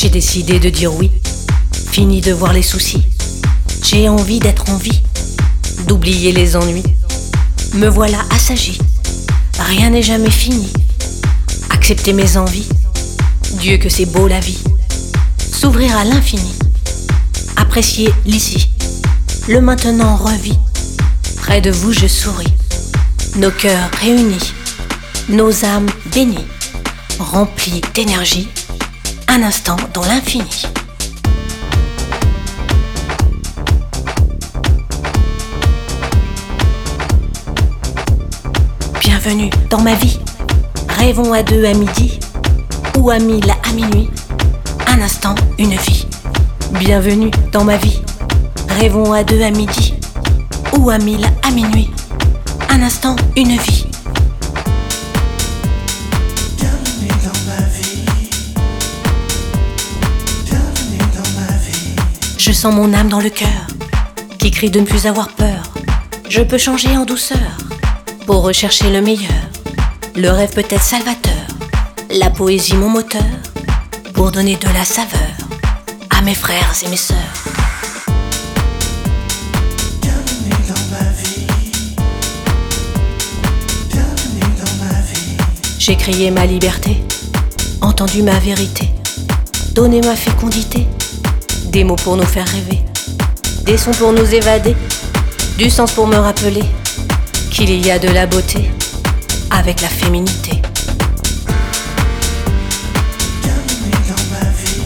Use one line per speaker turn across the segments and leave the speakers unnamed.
J'ai décidé de dire oui. Fini de voir les soucis. J'ai envie d'être en vie, d'oublier les ennuis. Me voilà assagi. Rien n'est jamais fini. Accepter mes envies. Dieu que c'est beau la vie. S'ouvrir à l'infini. Apprécier l'ici. Le maintenant revit. Près de vous je souris. Nos cœurs réunis. Nos âmes bénies. Remplies d'énergie. Un instant dans l'infini. Bienvenue dans ma vie. Rêvons à deux à midi. Ou à mille à minuit. Un instant, une vie. Bienvenue dans ma vie. Rêvons à deux à midi. Ou à mille à minuit. Un instant, une vie.
Bienvenue dans ma vie. Bienvenue dans ma vie.
Je sens mon âme dans le cœur qui crie de ne plus avoir peur. Je peux changer en douceur pour rechercher le meilleur. Le rêve peut être salvateur. La poésie mon moteur pour donner de la saveur à mes frères et mes sœurs.
Bienvenue dans ma vie. Bienvenue dans ma vie.
J'ai crié ma liberté, entendu ma vérité, donné ma fécondité, des mots pour nous faire rêver, des sons pour nous évader, du sens pour me rappeler qu'il y a de la beauté avec la féminité.
Bienvenue dans ma vie.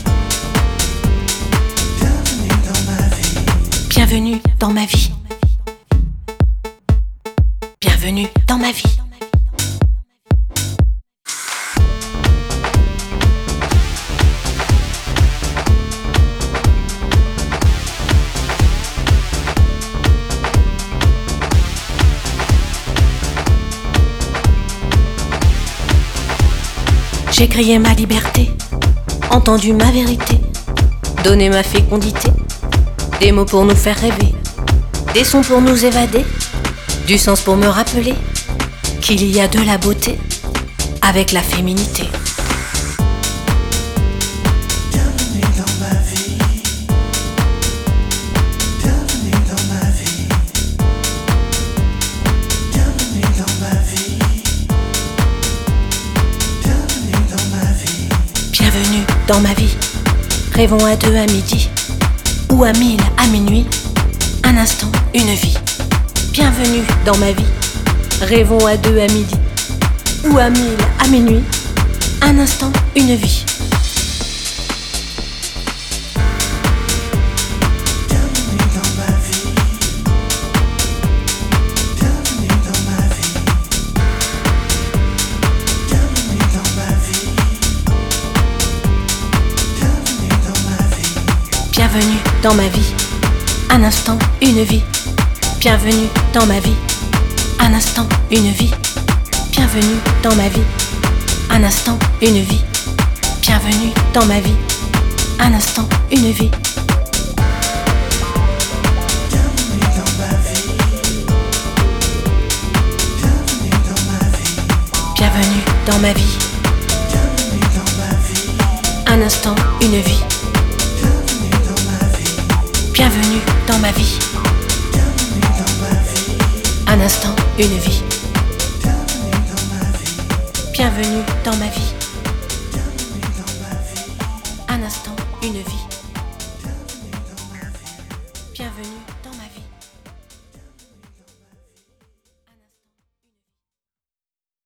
Bienvenue dans ma vie.
Bienvenue dans ma vie. Bienvenue dans ma vie. J'ai crié ma liberté, entendu ma vérité, donné ma fécondité, des mots pour nous faire rêver, des sons pour nous évader, du sens pour me rappeler qu'il y a de la beauté avec la féminité.
Bienvenue dans ma vie. Bienvenue dans ma vie. Bienvenue dans ma vie. Bienvenue dans ma vie.
Bienvenue dans ma vie. Rêvons à deux à midi ou à mille à minuit. Un instant, une vie. Bienvenue dans ma vie. Rêvons à deux à midi ou à mille à minuit. Un instant, une vie.
Bienvenue dans ma vie. Bienvenue dans ma vie. Bienvenue dans ma vie. Bienvenue dans ma vie.
Bienvenue dans ma vie. Un instant, une vie. Bienvenue dans ma vie. Un instant, une vie. Bienvenue dans ma vie. Un instant, une vie. Bienvenue dans ma vie. Un instant, une vie.
Bienvenue dans ma vie. Bienvenue dans ma vie.
Bienvenue dans ma vie.
Bienvenue dans ma vie.
Un instant, une vie.
Bienvenue dans ma vie.
Bienvenue dans ma vie.
Bienvenue dans ma vie.
Un instant, une vie.
Bienvenue dans ma vie.
Bienvenue dans ma vie.
Bienvenue dans ma vie.
Un instant, une vie.
Bienvenue dans ma vie.
Bienvenue